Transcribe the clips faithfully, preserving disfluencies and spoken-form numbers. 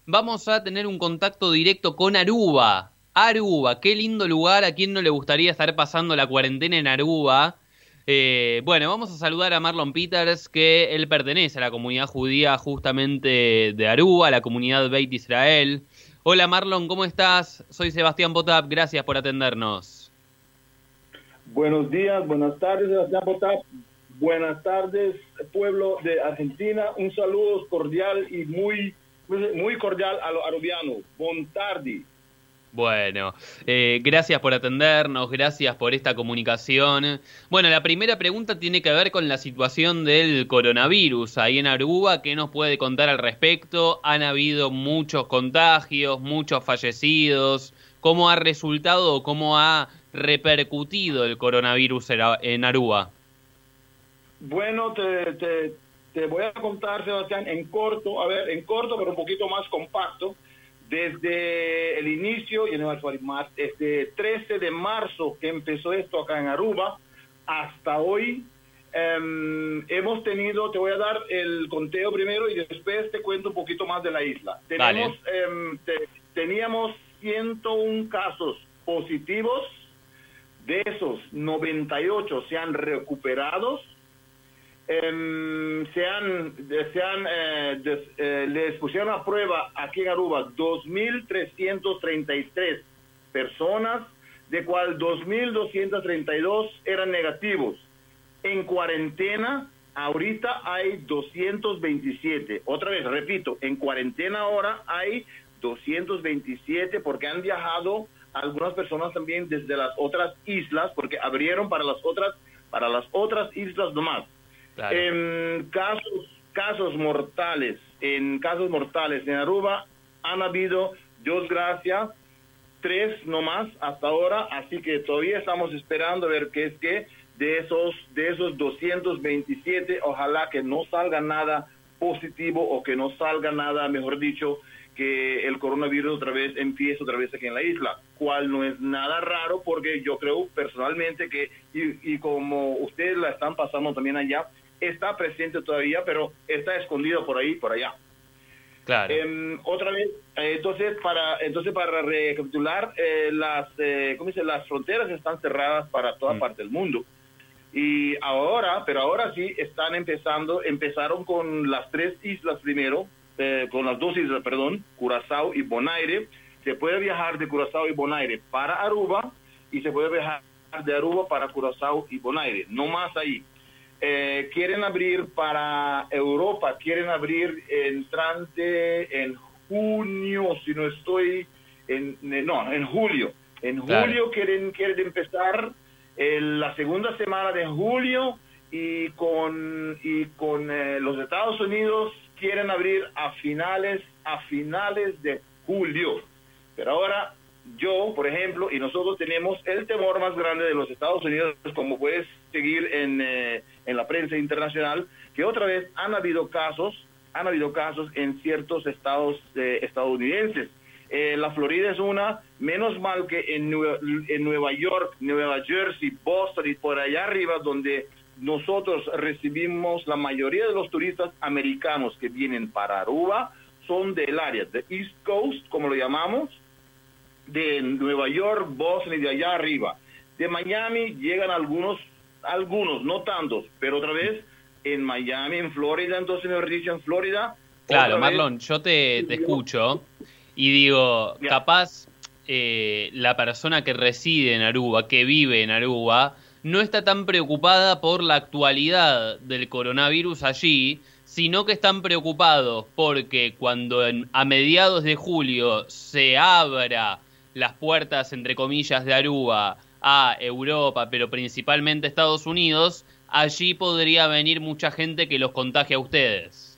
vamos a tener un contacto directo con Aruba. Aruba, qué lindo lugar, a quién no le gustaría estar pasando la cuarentena en Aruba. Eh, bueno, vamos a saludar a Marlon Peters, que él pertenece a la comunidad judía justamente de Aruba, la comunidad Beit Israel. Hola Marlon, ¿cómo estás? Soy Sebastián Potap, gracias por atendernos. Buenos días, buenas tardes, Sebastián Potap. Buenas tardes, pueblo de Argentina. Un saludo cordial y muy, muy cordial a los arubianos. Bon tardi. Bueno, eh, gracias por atendernos, gracias por esta comunicación. Bueno, la primera pregunta tiene que ver con la situación del coronavirus ahí en Aruba. ¿Qué nos puede contar al respecto? Han habido muchos contagios, muchos fallecidos. ¿Cómo ha resultado o cómo ha repercutido el coronavirus en Aruba? Bueno, te, te, te voy a contar, Sebastián, en corto, a ver, en corto, pero un poquito más compacto. Desde el inicio, y este trece de marzo que empezó esto acá en Aruba, hasta hoy, eh, hemos tenido, te voy a dar el conteo primero y después te cuento un poquito más de la isla. Tenemos, eh, te, teníamos ciento uno casos positivos, de esos noventa y ocho se han recuperado. Eh, se han, se han eh, des, eh, les pusieron a prueba aquí en Aruba dos mil trescientas treinta y tres personas, de cual dos mil doscientos treinta y dos eran negativos. En cuarentena ahorita hay doscientos veintisiete. Otra vez, repito, en cuarentena ahora hay doscientos veintisiete porque han viajado algunas personas también desde las otras islas, porque abrieron para las otras, para las otras islas nomás. Claro. En casos, casos mortales, en casos mortales en Aruba han habido, Dios gracias, tres nomás hasta ahora, así que todavía estamos esperando a ver qué es que de esos, de esos doscientos veintisiete, ojalá que no salga nada positivo o que no salga nada, mejor dicho, que el coronavirus otra vez empiece otra vez aquí en la isla, cual no es nada raro porque yo creo personalmente que, y, y como ustedes la están pasando también allá, está presente todavía, pero está escondido por ahí, por allá. Claro. Eh, otra vez, eh, entonces para entonces para recapitular, eh, las eh, ¿cómo dice? Las fronteras están cerradas para toda mm. parte del mundo. Y ahora, pero ahora sí están empezando, empezaron con las tres islas primero, eh, con las dos islas, perdón, Curazao y Bonaire. Se puede viajar de Curazao y Bonaire para Aruba y se puede viajar de Aruba para Curazao y Bonaire, no más ahí. Eh, quieren abrir para Europa, quieren abrir entrante en junio, si no estoy, en, no, en julio. En claro. julio quieren, quieren empezar eh, la segunda semana de julio y con, y con eh, los Estados Unidos quieren abrir a finales, a finales de julio. Pero ahora yo, por ejemplo, y nosotros tenemos el temor más grande de los Estados Unidos, como puedes seguir en, eh, en la prensa internacional, que otra vez han habido casos, han habido casos en ciertos estados eh, estadounidenses. Eh, la Florida es una, menos mal que en Nueva, en Nueva York, Nueva Jersey, Boston y por allá arriba, donde nosotros recibimos la mayoría de los turistas americanos que vienen para Aruba, son del área de East Coast, como lo llamamos, de Nueva York, Boston y de allá arriba. De Miami llegan algunos, algunos, no tantos, pero otra vez en Miami, en Florida, entonces mejor dicho, en Florida. Claro, Marlon, yo te, te escucho y digo, yeah. capaz eh, la persona que reside en Aruba, que vive en Aruba, no está tan preocupada por la actualidad del coronavirus allí, sino que están preocupados porque cuando en, a mediados de julio se abra las puertas, entre comillas, de Aruba a Europa, pero principalmente a Estados Unidos, allí podría venir mucha gente que los contagie a ustedes.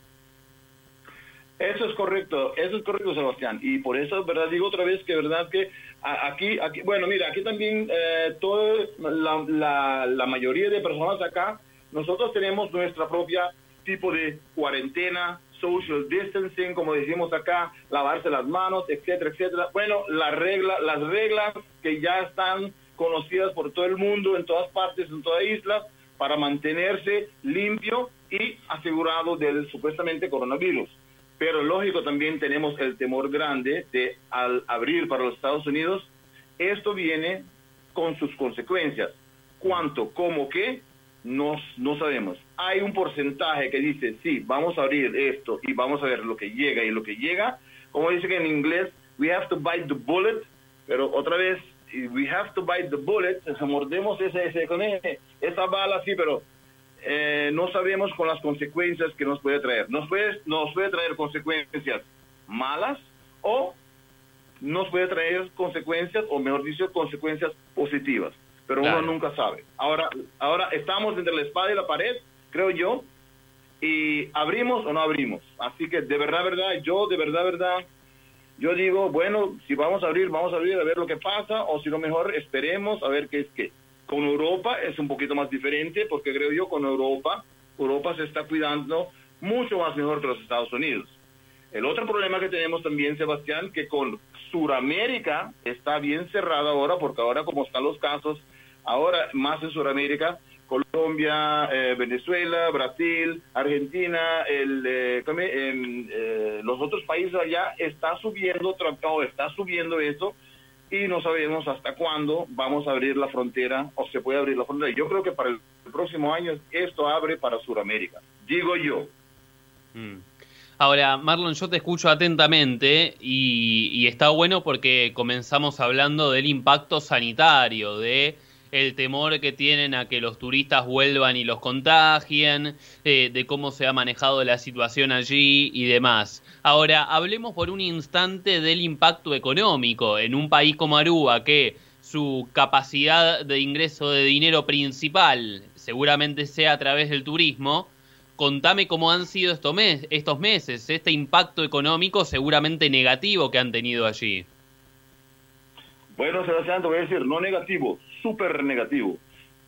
Eso es correcto, eso es correcto, Sebastián, y por eso, verdad, digo otra vez que verdad que aquí, aquí bueno, mira, aquí también eh, toda la, la, la mayoría de personas acá, nosotros tenemos nuestra propia tipo de cuarentena, social distancing, como decimos acá, lavarse las manos, etcétera, etcétera. Bueno, la regla, las reglas que ya están conocidas por todo el mundo, en todas partes, en toda isla, para mantenerse limpio y asegurado del supuestamente coronavirus. pero lógico también tenemos el temor grande de al abrir para los Estados Unidos, esto viene con sus consecuencias. ¿Cuánto? ¿Cómo? ¿Qué? No, no sabemos. Hay un porcentaje que dice, sí, vamos a abrir esto y vamos a ver lo que llega y lo que llega. Como dice que en inglés, we have to bite the bullet, pero otra vez, we have to bite the bullet, mordemos ese, ese, con ese, esa bala, sí, pero eh, no sabemos con las consecuencias que nos puede traer. Nos puede, nos puede traer consecuencias malas o nos puede traer consecuencias, o mejor dicho, consecuencias positivas. Pero claro, uno nunca sabe. Ahora, ahora estamos entre la espada y la pared, creo yo, y abrimos o no abrimos. Así que de verdad, verdad, yo de verdad, verdad, yo digo, bueno, si vamos a abrir, vamos a abrir a ver lo que pasa, o si no mejor esperemos a ver qué es qué. Con Europa es un poquito más diferente, porque creo yo con Europa, Europa se está cuidando mucho más mejor que los Estados Unidos. El otro problema que tenemos también, Sebastián, que con Suramérica está bien cerrada ahora, porque ahora como están los casos, ahora más en Suramérica, Colombia, eh, Venezuela, Brasil, Argentina, el, eh, en, eh, los otros países allá está subiendo, tratado, está subiendo esto, y no sabemos hasta cuándo vamos a abrir la frontera, o se puede abrir la frontera. Yo creo que para el próximo año esto abre para Suramérica, digo yo. Mm. Ahora, Marlon, yo te escucho atentamente y, y está bueno porque comenzamos hablando del impacto sanitario, de el temor que tienen a que los turistas vuelvan y los contagien, eh, de cómo se ha manejado la situación allí y demás. Ahora, hablemos por un instante del impacto económico en un país como Aruba, que su capacidad de ingreso de dinero principal seguramente sea a través del turismo. Contame cómo han sido estos, mes, estos meses, este impacto económico seguramente negativo que han tenido allí. Bueno, Sebastián, te voy a decir, no negativo, súper negativo.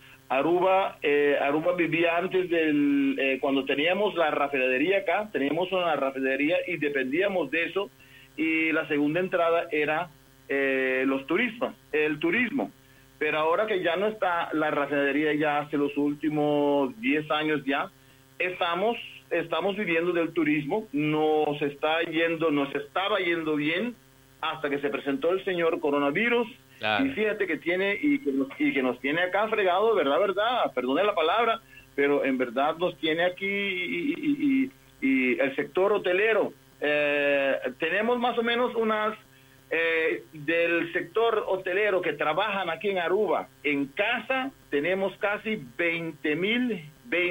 Aruba, eh, Aruba vivía antes del, eh, cuando teníamos la refinería acá, teníamos una refinería y dependíamos de eso, y la segunda entrada era eh, los turistas, el turismo. Pero ahora que ya no está la refinería, ya hace los últimos diez años ya, Estamos, estamos viviendo del turismo, nos está yendo, nos estaba yendo bien hasta que se presentó el señor coronavirus. Claro. Y fíjate que tiene, y que, nos, y que nos tiene acá fregado, verdad, verdad, perdone la palabra, pero en verdad nos tiene aquí y, y, y, y el sector hotelero. Eh, tenemos más o menos unas, eh, del sector hotelero que trabajan aquí en Aruba, en casa tenemos casi veinte mil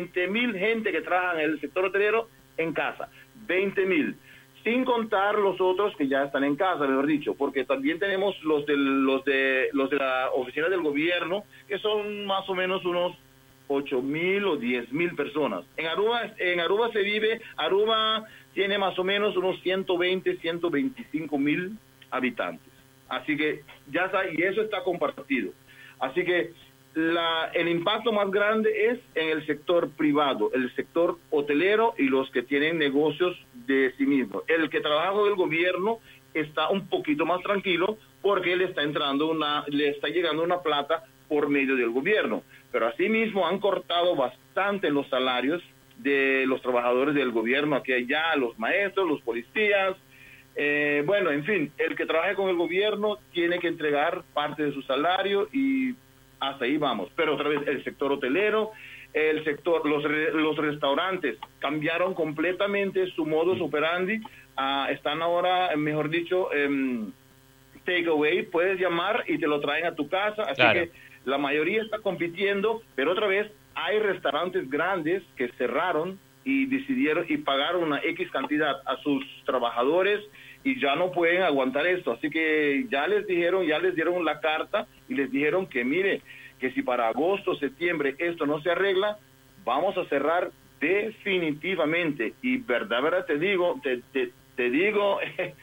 gente que trabaja en el sector hotelero en casa, veinte mil, sin contar los otros que ya están en casa, mejor dicho, porque también tenemos los de, los de, los de la oficina del gobierno, que son más o menos unos ocho mil o diez mil personas. En Aruba, en Aruba se vive, Aruba tiene más o menos unos ciento veinte, ciento veinticinco mil habitantes. Así que ya está, y eso está compartido. Así que La, el impacto más grande es en el sector privado, el sector hotelero y los que tienen negocios de sí mismos. El que trabaja con el gobierno está un poquito más tranquilo porque le está entrando una, le está llegando una plata por medio del gobierno. Pero asimismo han cortado bastante los salarios de los trabajadores del gobierno aquí allá, los maestros, los policías. Eh, bueno, en fin, el que trabaje con el gobierno tiene que entregar parte de su salario y hasta ahí vamos. Pero otra vez el sector hotelero, el sector, los, los restaurantes cambiaron completamente su modus operandi. Uh, están ahora, mejor dicho, um, takeaway, puedes llamar y te lo traen a tu casa. Así claro. que la mayoría está compitiendo, pero otra vez hay restaurantes grandes que cerraron y decidieron y pagaron una X cantidad a sus trabajadores y ya no pueden aguantar esto. Así que ya les dijeron, ya les dieron la carta y les dijeron que mire, que si para agosto, septiembre esto no se arregla, vamos a cerrar definitivamente. Y verdad, verdad, te digo, te, te, te digo,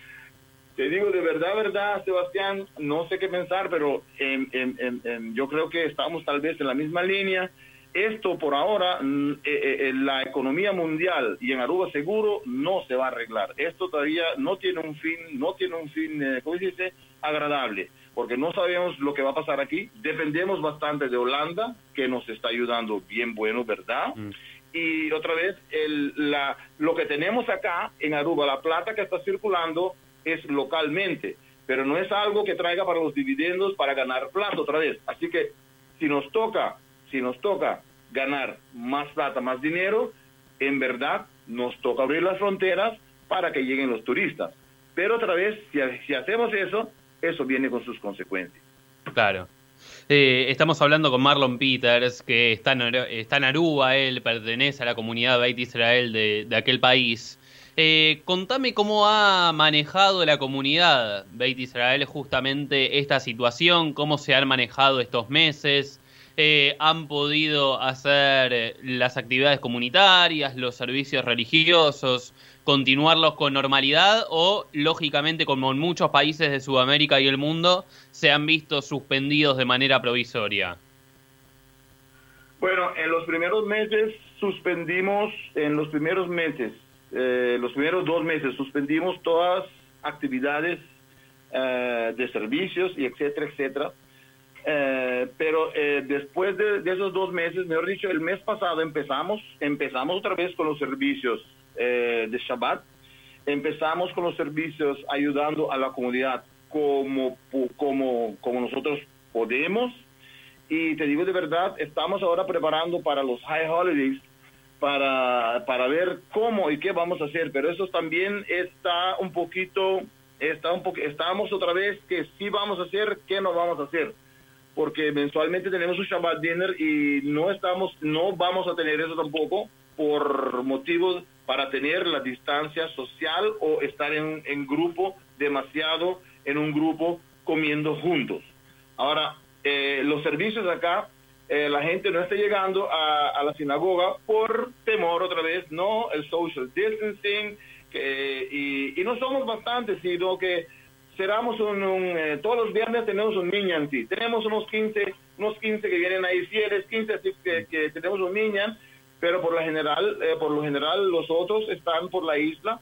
te digo de verdad, verdad, Sebastián, no sé qué pensar, pero en, en, en, en, yo creo que estamos tal vez en la misma línea. Esto por ahora, eh, eh, la economía mundial y en Aruba seguro no se va a arreglar. Esto todavía no tiene un fin, no tiene un fin, eh, ¿cómo se dice? Agradable, porque no sabemos lo que va a pasar aquí. Dependemos bastante de Holanda, que nos está ayudando bien bueno, ¿verdad? Mm. y otra vez el, la, lo que tenemos acá en Aruba, la plata que está circulando es localmente, pero no es algo que traiga para los dividendos para ganar plata otra vez. Así que si nos toca, si nos toca ganar más plata, más dinero, en verdad nos toca abrir las fronteras para que lleguen los turistas. Pero otra vez, si, si hacemos eso, eso viene con sus consecuencias. Claro. Eh, estamos hablando con Marlon Peters, que está en, está en Aruba, él pertenece a la comunidad Beit Israel de, de aquel país. Eh, contame cómo ha manejado la comunidad Beit Israel justamente esta situación, cómo se han manejado estos meses. Eh, han podido hacer las actividades comunitarias, los servicios religiosos, continuarlos con normalidad o, lógicamente, como en muchos países de Sudamérica y el mundo, se han visto suspendidos de manera provisoria. Bueno, en los primeros meses suspendimos, en los primeros meses, eh, los primeros dos meses suspendimos todas actividades eh, de servicios y etcétera, etcétera. Eh, pero eh, después de, de esos dos meses, mejor dicho, el mes pasado empezamos, empezamos otra vez con los servicios eh, de Shabbat, empezamos con los servicios ayudando a la comunidad como, como, como nosotros podemos, y te digo de verdad, estamos ahora preparando para los High Holidays, para, para ver cómo y qué vamos a hacer, pero eso también está un poquito, está un po estamos otra vez que sí vamos a hacer, qué no vamos a hacer, porque mensualmente tenemos un Shabbat Dinner y no estamos, no vamos a tener eso tampoco por motivos para tener la distancia social o estar en, en grupo, demasiado en un grupo comiendo juntos. Ahora, eh, los servicios acá, eh, la gente no está llegando a, a la sinagoga por temor otra vez, no, el social distancing, que, y, y no somos bastantes, sino que Cerramos un, un eh, todos los viernes tenemos un minyan, sí. Tenemos unos quince, unos quince que vienen ahí, fieles, quince así que, que tenemos un minyan, pero por lo general, eh, por lo general los otros están por la isla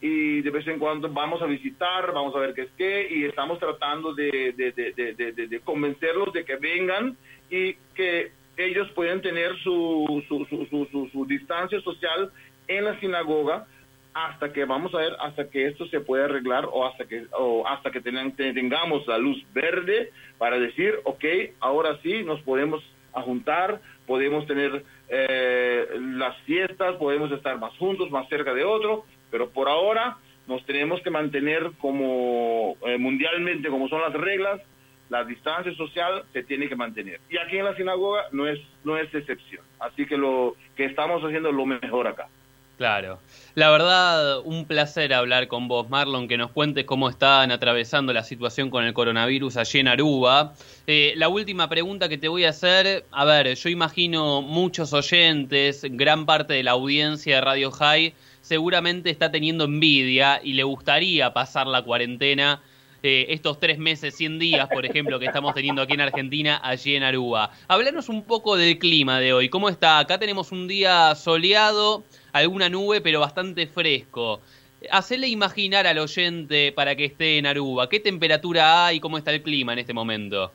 y de vez en cuando vamos a visitar, vamos a ver qué es qué, y estamos tratando de, de, de, de, de, de, de convencerlos de que vengan y que ellos pueden tener su, su, su, su, su, su distancia social en la sinagoga, hasta que vamos a ver, hasta que esto se pueda arreglar o hasta que o hasta que tengan, tengamos la luz verde para decir, ok, ahora sí nos podemos juntar, podemos tener eh, las fiestas, podemos estar más juntos, más cerca de otro, pero por ahora nos tenemos que mantener como eh, mundialmente, como son las reglas, la distancia social se tiene que mantener. Y aquí en la sinagoga no es, no es excepción. Así que lo que estamos haciendo es lo mejor acá. Claro. La verdad, un placer hablar con vos, Marlon, que nos cuentes cómo están atravesando la situación con el coronavirus allí en Aruba. Eh, la última pregunta que te voy a hacer, a ver, yo imagino muchos oyentes, gran parte de la audiencia de Radio High, seguramente está teniendo envidia y le gustaría pasar la cuarentena, eh, estos tres meses, cien días, por ejemplo, que estamos teniendo aquí en Argentina, allí en Aruba. Hablanos un poco del clima de hoy. ¿Cómo está? Acá tenemos un día soleado, alguna nube, pero bastante fresco. Hacele imaginar al oyente para que esté en Aruba. ¿Qué temperatura hay y cómo está el clima en este momento?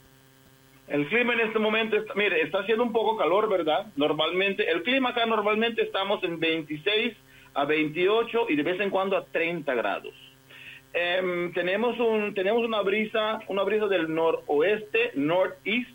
El clima en este momento, está, mire, está haciendo un poco calor, ¿verdad? Normalmente, el clima acá normalmente estamos en veintiséis a veintiocho y de vez en cuando a treinta grados. Eh, tenemos un tenemos una brisa, una brisa del noroeste, northeast,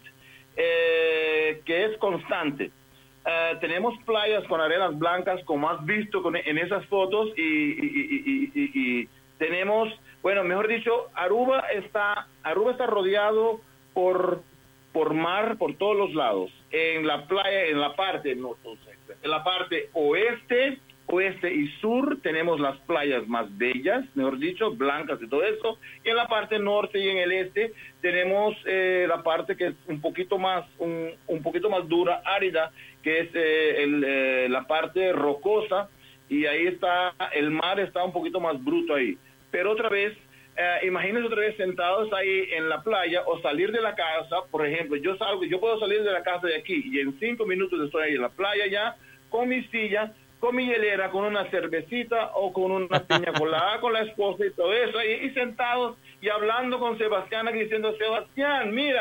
eh, que es constante. Uh, tenemos playas con arenas blancas, como has visto con, en esas fotos, y, y, y, y, y, y tenemos, bueno, mejor dicho, Aruba está, Aruba está rodeado por, por mar por todos los lados. En la playa, en la parte, no, en la parte oeste, oeste y sur tenemos las playas más bellas, mejor dicho, blancas y todo eso, y en la parte norte y en el este tenemos eh, la parte que es un poquito más, un, un poquito más dura, árida, que es eh, el, eh, la parte rocosa, y ahí está, el mar está un poquito más bruto ahí. Pero otra vez, eh, imagínense otra vez sentados ahí en la playa o salir de la casa, por ejemplo, yo salgo, yo puedo salir de la casa de aquí y en cinco minutos estoy ahí en la playa ya, con mi silla, con mi hielera, con una cervecita o con una piña colada con la esposa y todo eso, y, y sentados y hablando con Sebastián, aquí diciendo, Sebastián, mira,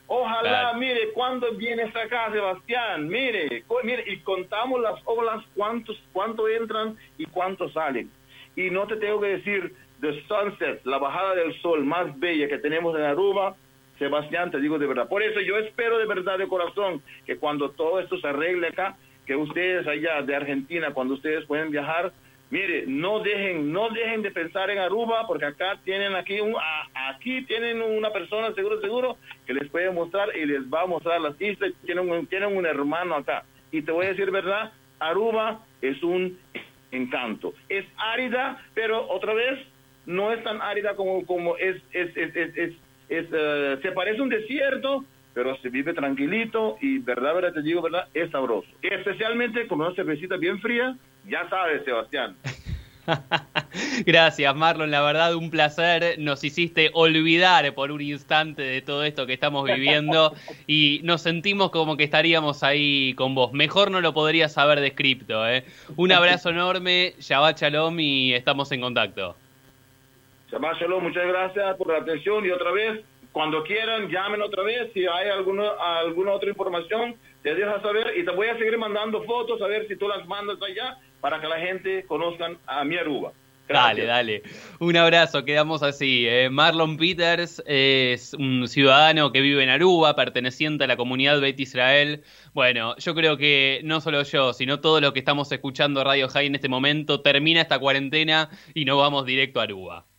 Ojalá, Claro. mire, cuando vienes acá, Sebastián, mire, co- mire, y contamos las olas, cuántos, cuánto entran y cuántos salen. Y no te tengo que decir, the sunset, la bajada del sol más bella que tenemos en Aruba, Sebastián, te digo de verdad. Por eso yo espero de verdad, de corazón, que cuando todo esto se arregle acá, que ustedes allá de Argentina, cuando ustedes pueden viajar, mire, no dejen, no dejen de pensar en Aruba, porque acá tienen aquí un, a- aquí tienen una persona seguro, seguro, que les puede mostrar y les va a mostrar las islas. Tienen un, tienen un hermano acá. Y te voy a decir verdad, Aruba es un encanto. Es árida, pero otra vez no es tan árida como, como es, es, es, es, es, es, eh, se parece a un desierto, pero se vive tranquilito y verdad, verdad, te digo, verdad, es sabroso. Especialmente con una cervecita bien fría, ya sabes, Sebastián. Gracias, Marlon. La verdad, un placer. Nos hiciste olvidar por un instante de todo esto que estamos viviendo y nos sentimos como que estaríamos ahí con vos. Mejor no lo podrías haber descrito, ¿eh? Un abrazo enorme, Shabbat Shalom y estamos en contacto. Shabbat Shalom, muchas gracias por la atención y otra vez, cuando quieran, llamen otra vez. Si hay alguna, alguna otra información, te dejas saber y te voy a seguir mandando fotos a ver si tú las mandas allá para que la gente conozcan a mi Aruba. Dale, dale. Un abrazo, quedamos así. Eh, Marlon Peters es un ciudadano que vive en Aruba, perteneciente a la comunidad Beit Israel. Bueno, yo creo que no solo yo, sino todos los que estamos escuchando Radio High en este momento, termina esta cuarentena y nos vamos directo a Aruba.